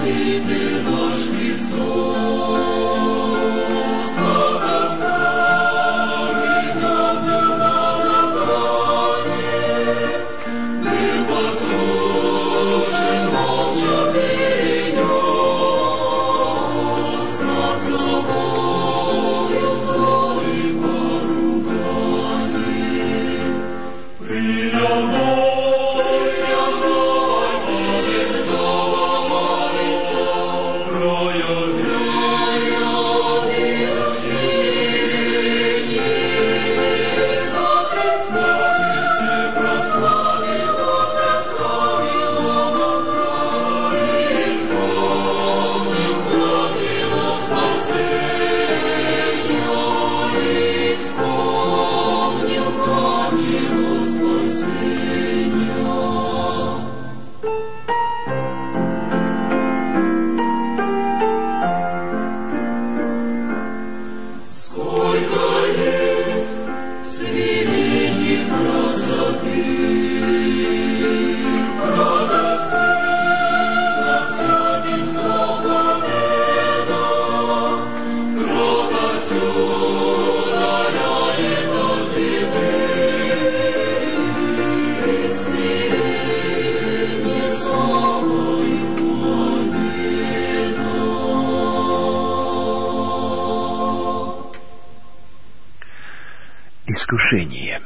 Искушение.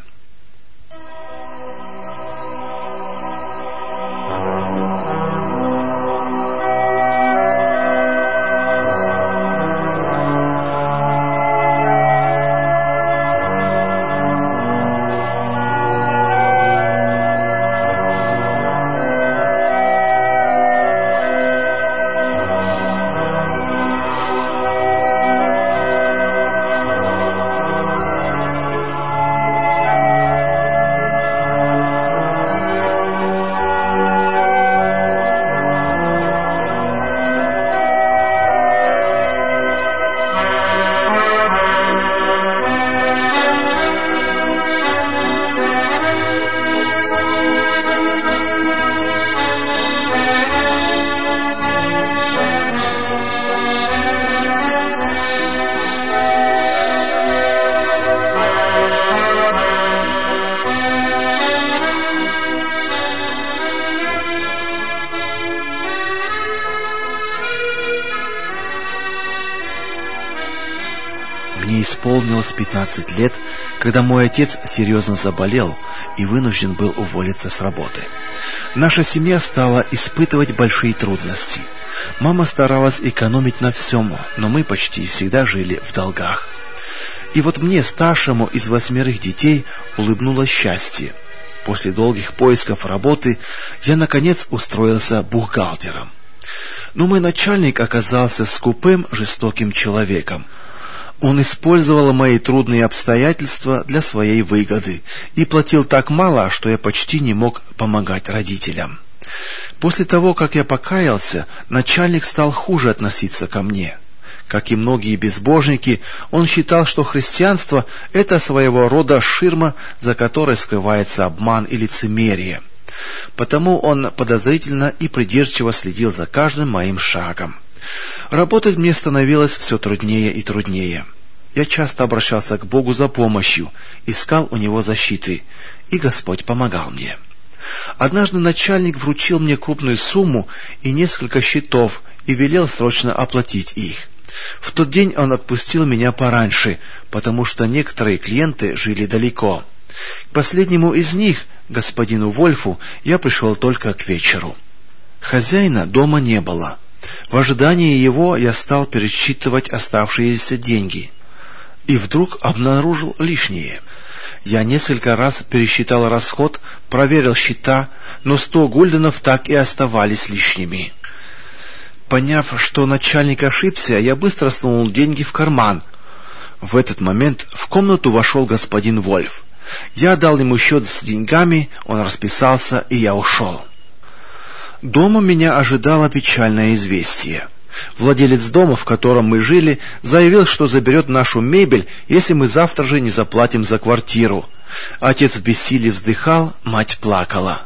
Мне исполнилось 15 лет, когда мой отец серьезно заболел и вынужден был уволиться с работы. Наша семья стала испытывать большие трудности. Мама старалась экономить на всем, но мы почти всегда жили в долгах. И вот мне, старшему из 8 детей, улыбнулось счастье. После долгих поисков работы я, наконец, устроился бухгалтером. Но мой начальник оказался скупым, жестоким человеком. Он использовал мои трудные обстоятельства для своей выгоды и платил так мало, что я почти не мог помогать родителям. После того, как я покаялся, начальник стал хуже относиться ко мне. Как и многие безбожники, он считал, что христианство – это своего рода ширма, за которой скрывается обман и лицемерие. Потому он подозрительно и придирчиво следил за каждым моим шагом. Работать мне становилось все труднее и труднее. Я часто обращался к Богу за помощью, искал у Него защиты, и Господь помогал мне. Однажды начальник вручил мне крупную сумму и несколько счетов и велел срочно оплатить их. В тот день он отпустил меня пораньше, потому что некоторые клиенты жили далеко. К последнему из них, господину Вольфу, я пришел только к вечеру. Хозяина дома не было. В ожидании его я стал пересчитывать оставшиеся деньги. И вдруг обнаружил лишнее. Я несколько раз пересчитал расход, проверил счета, но 100 гульденов так и оставались лишними. Поняв, что начальник ошибся, я быстро сунул деньги в карман. В этот момент в комнату вошел господин Вольф. Я дал ему счет с деньгами, он расписался, и я ушел. Дома меня ожидало печальное известие. Владелец дома, в котором мы жили, заявил, что заберет нашу мебель, если мы завтра же не заплатим за квартиру. Отец в бессилии вздыхал, мать плакала.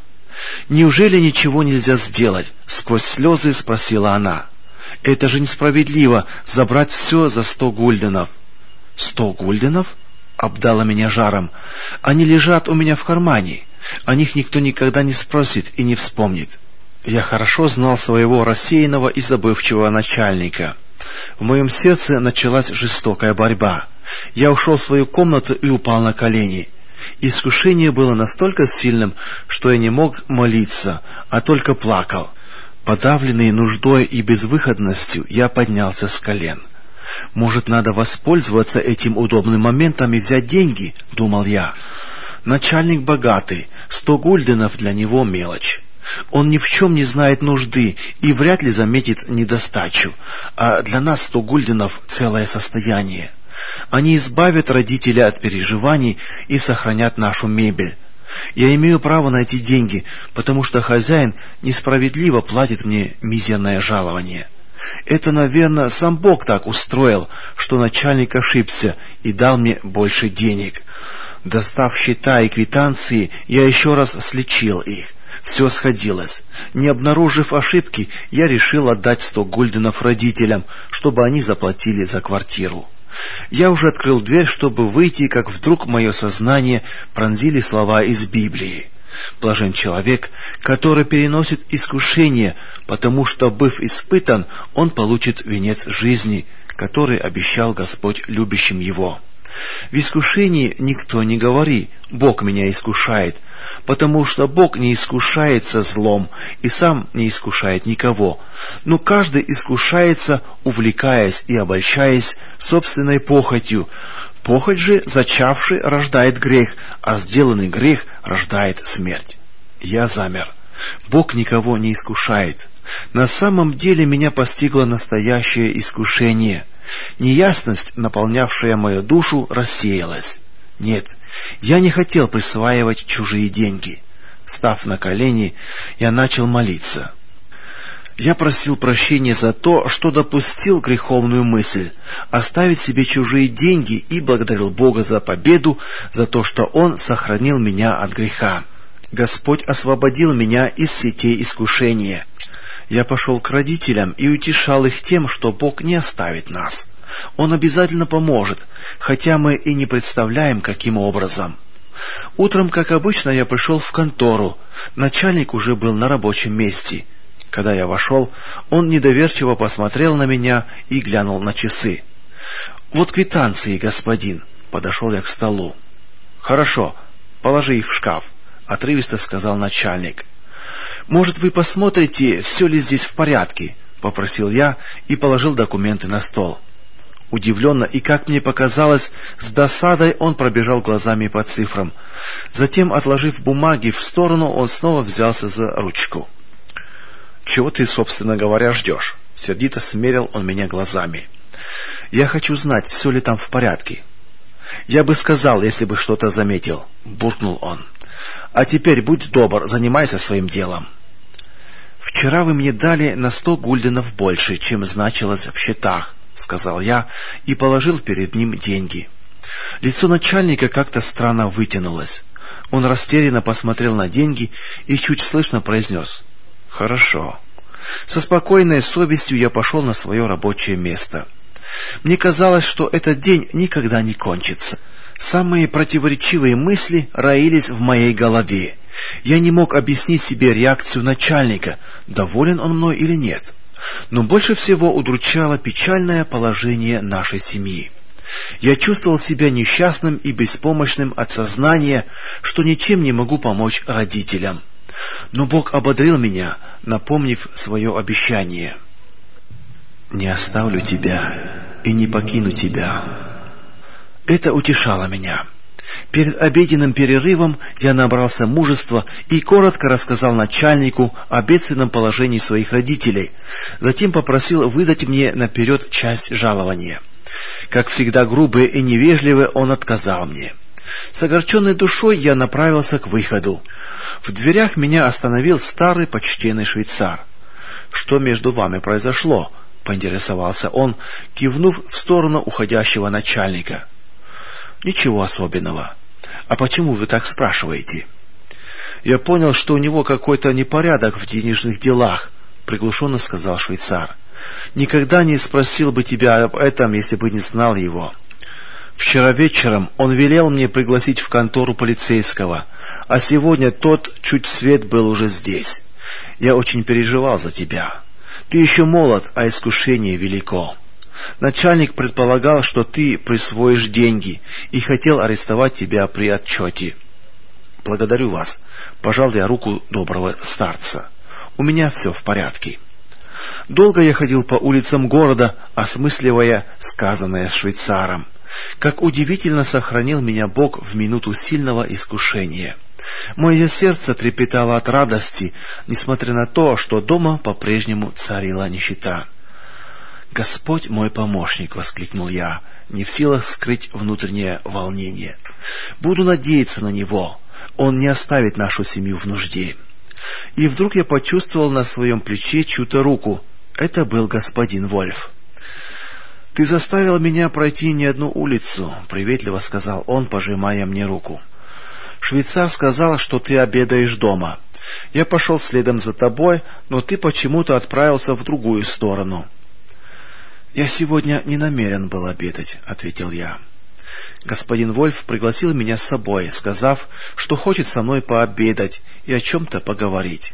«Неужели ничего нельзя сделать?» — сквозь слезы спросила она. «Это же несправедливо забрать все за 100 гульденов». 100 гульденов? Обдала меня жаром. Они лежат у меня в кармане. О них никто никогда не спросит и не вспомнит. Я хорошо знал своего рассеянного и забывчивого начальника. В моем сердце началась жестокая борьба. Я ушел в свою комнату и упал на колени. Искушение было настолько сильным, что я не мог молиться, а только плакал. Подавленный нуждой и безвыходностью, я поднялся с колен. «Может, надо воспользоваться этим удобным моментом и взять деньги?» — думал я. Начальник богатый, 100 гульденов для него мелочь. Он ни в чем не знает нужды и вряд ли заметит недостачу, а для нас 100 гульденов — целое состояние. Они избавят родителя от переживаний и сохранят нашу мебель. Я имею право на эти деньги, потому что хозяин несправедливо платит мне мизерное жалование. Это, наверное, сам Бог так устроил, что начальник ошибся и дал мне больше денег. Достав счета и квитанции, я еще раз сличил их. Все сходилось. Не обнаружив ошибки, я решил отдать 100 гульденов родителям, чтобы они заплатили за квартиру. Я уже открыл дверь, чтобы выйти, как вдруг мое сознание пронзили слова из Библии. «Блажен человек, который переносит искушение, потому что, быв испытан, он получит венец жизни, который обещал Господь любящим его». В искушении никто не говори: «Бог меня искушает», потому что Бог не искушается злом и сам не искушает никого, но каждый искушается, увлекаясь и обольщаясь собственной похотью. Похоть же, зачавший, рождает грех, а сделанный грех рождает смерть. Я замер. Бог никого не искушает. На самом деле меня постигло настоящее искушение. Неясность, наполнявшая мою душу, рассеялась. Нет, я не хотел присваивать чужие деньги. Став на колени, я начал молиться. Я просил прощения за то, что допустил греховную мысль, оставить себе чужие деньги, и благодарил Бога за победу, за то, что Он сохранил меня от греха. Господь освободил меня из сетей искушения. Я пошел к родителям и утешал их тем, что Бог не оставит нас. Он обязательно поможет, хотя мы и не представляем, каким образом. Утром, как обычно, я пришел в контору. Начальник уже был на рабочем месте. Когда я вошел, он недоверчиво посмотрел на меня и глянул на часы. «Вот квитанции, господин». Подошел я к столу. «Хорошо, положи их в шкаф», — отрывисто сказал начальник. «Может, вы посмотрите, все ли здесь в порядке?» — попросил я и положил документы на стол. Удивленно и, как мне показалось, с досадой он пробежал глазами по цифрам. Затем, отложив бумаги в сторону, он снова взялся за ручку. «Чего ты, собственно говоря, ждешь?» — сердито смерил он меня глазами. «Я хочу знать, все ли там в порядке». «Я бы сказал, если бы что-то заметил», — буркнул он. «А теперь будь добр, занимайся своим делом». «Вчера вы мне дали на 100 гульденов больше, чем значилось в счетах», — сказал я и положил перед ним деньги. Лицо начальника как-то странно вытянулось. Он растерянно посмотрел на деньги и чуть слышно произнес: «Хорошо». Со спокойной совестью я пошел на свое рабочее место. Мне казалось, что этот день никогда не кончится. Самые противоречивые мысли роились в моей голове. Я не мог объяснить себе реакцию начальника, доволен он мной или нет. Но больше всего удручало печальное положение нашей семьи. Я чувствовал себя несчастным и беспомощным от сознания, что ничем не могу помочь родителям. Но Бог ободрил меня, напомнив свое обещание: «Не оставлю тебя и не покину тебя». Это утешало меня. Перед обеденным перерывом я набрался мужества и коротко рассказал начальнику о бедственном положении своих родителей. Затем попросил выдать мне наперед часть жалования. Как всегда грубый и невежливый, он отказал мне. С огорченной душой я направился к выходу. В дверях меня остановил старый почтенный швейцар. «Что между вами произошло?» — поинтересовался он, кивнув в сторону уходящего начальника. «Ничего особенного. А почему вы так спрашиваете?» «Я понял, что у него какой-то непорядок в денежных делах», — приглушенно сказал швейцар. «Никогда не спросил бы тебя об этом, если бы не знал его. Вчера вечером он велел мне пригласить в контору полицейского, а сегодня тот чуть свет был уже здесь. Я очень переживал за тебя. Ты еще молод, а искушение велико. Начальник предполагал, что ты присвоишь деньги и хотел арестовать тебя при отчете. Благодарю вас. Пожал я руку доброго старца. У меня все в порядке». Долго я ходил по улицам города, осмысливая сказанное швейцаром. Как удивительно сохранил меня Бог в минуту сильного искушения. Мое сердце трепетало от радости, несмотря на то, что дома по-прежнему царила нищета. «Господь мой помощник!» — воскликнул я, не в силах скрыть внутреннее волнение. «Буду надеяться на Него. Он не оставит нашу семью в нужде». И вдруг я почувствовал на своем плече чью-то руку. Это был господин Вольф. «Ты заставил меня пройти не одну улицу», — приветливо сказал он, пожимая мне руку. «Швейцар сказал, что ты обедаешь дома. Я пошел следом за тобой, но ты почему-то отправился в другую сторону». «Я сегодня не намерен был обедать», — ответил я. Господин Вольф пригласил меня с собой, сказав, что хочет со мной пообедать и о чем-то поговорить.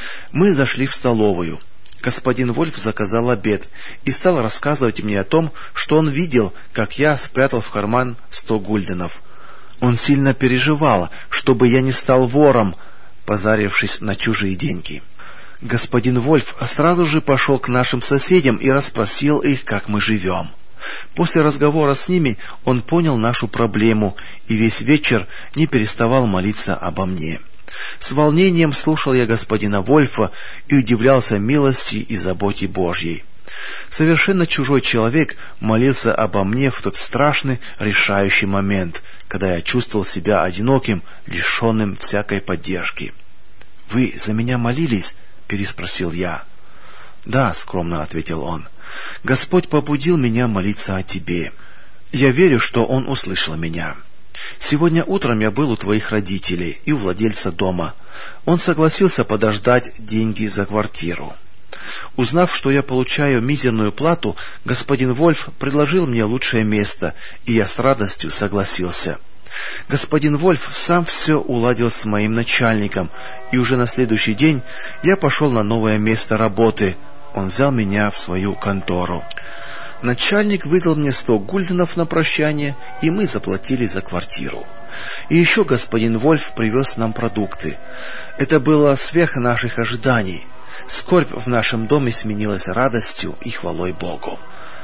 Мы зашли в столовую. Господин Вольф заказал обед и стал рассказывать мне о том, что он видел, как я спрятал в карман 100 гульденов. Он сильно переживал, чтобы я не стал вором, позарившись на чужие деньги. Господин Вольф сразу же пошел к нашим соседям и расспросил их, как мы живем. После разговора с ними он понял нашу проблему и весь вечер не переставал молиться обо мне. С волнением слушал я господина Вольфа и удивлялся милости и заботе Божьей. Совершенно чужой человек молился обо мне в тот страшный решающий момент, когда я чувствовал себя одиноким, лишенным всякой поддержки. «Вы за меня молились?» — переспросил я. «Да», — скромно ответил он. «Господь побудил меня молиться о тебе. Я верю, что Он услышал меня. Сегодня утром я был у твоих родителей и у владельца дома. Он согласился подождать деньги за квартиру. Узнав, что я получаю мизерную плату, господин Вольф предложил мне лучшее место, и я с радостью согласился. Господин Вольф сам все уладил с моим начальником, и уже на следующий день я пошел на новое место работы. Он взял меня в свою контору. Начальник выдал мне 100 гульденов на прощание, и мы заплатили за квартиру. И еще господин Вольф привез нам продукты. Это было сверх наших ожиданий. Скорбь в нашем доме сменилась радостью и хвалой Богу.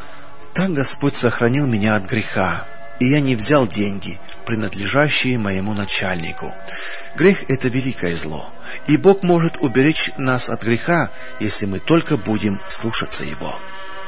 Так Господь сохранил меня от греха, и я не взял деньги, принадлежащие моему начальнику. Грех — это великое зло, и Бог может уберечь нас от греха, если мы только будем слушаться Его.